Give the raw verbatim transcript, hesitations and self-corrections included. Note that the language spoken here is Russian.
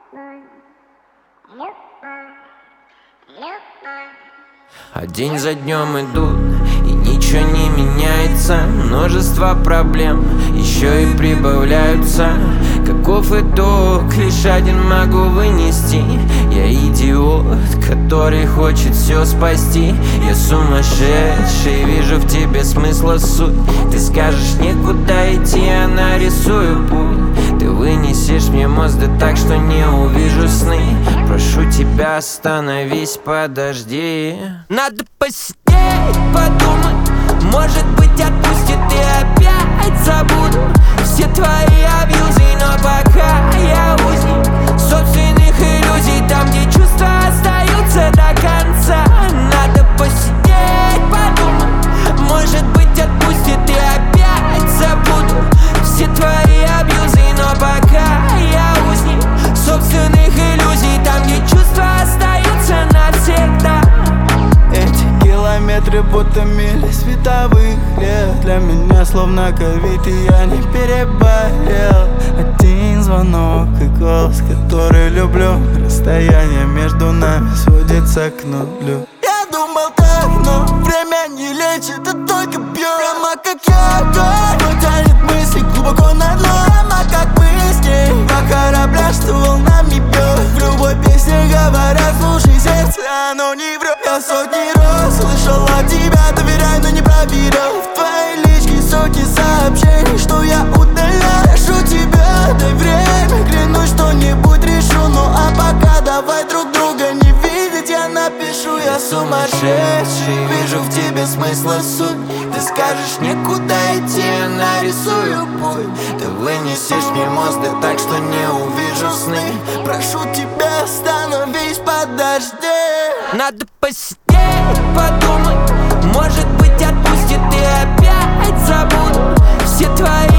А день за днем идут, и ничего не меняется. Множество проблем еще и прибавляются. Каков итог, лишь один могу вынести: я идиот, который хочет все спасти. Я сумасшедший, вижу в тебе смысла суть. Ты скажешь некуда идти, я нарисую путь. Ты вынесешь мне мозг, да так, что не увижу сны. Прошу тебя, остановись, подожди. Надо посидеть, подумать, может быть отпустит и опять забуду все твои абьюзы, но пока я узник собственных иллюзий, там, где чувства остаются до конца. Надо посидеть, подумать, может быть отпустит и опять забуду все твои абьюзы, но пока я узник собственных иллюзий, там, где чувства остаются навсегда. Эти километры будто мили световых лет. Для меня словно ковид, и я не переболел. Один звонок и голос, который люблю. Расстояние между нами сводится к нулю. Я думал так, но время не лечит, это только бьет. Прямо как я, огонь тянет мысли глубоко на дно. Прямо как мы с ней, два корабля, что волнами бьет. В любой песне говорят, слушай сердце, оно не врет. Я сотни раз слышал от тебя, доверяй, но не проверял. В твоей личке сотни сообщений, что я удаляю. Прошу тебя, дай время, клянусь, что-нибудь решу. Ну а пока давай друг друга не видеть, я напишу. Я сумасшедший, вижу в тебе смысла суть. Ты скажешь некуда идти, я нарисую путь. Ты вынесешь мне мозг, да так, что не увижу сны. Прошу тебя, остановись, подожди. Надо посидеть, подумать, может быть отпустит и опять забуду все твои